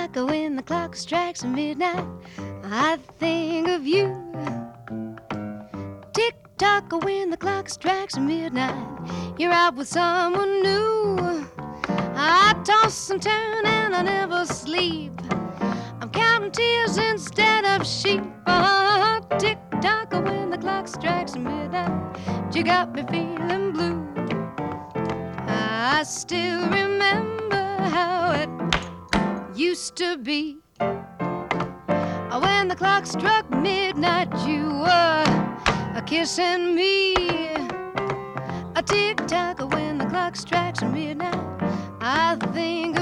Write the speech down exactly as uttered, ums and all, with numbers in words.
tick-tock when the clock strikes midnight, I think of you. Tick-tock when the clock strikes midnight, you're out with someone new. I toss and turn and I never sleep. I'm counting tears instead of sheep. Oh, tick-tock when the clock strikes midnight, you got me feeling blue. I still remember how it used to be. When the clock struck midnight, you were a kissing me. A tick-tock when the clock strikes midnight, I think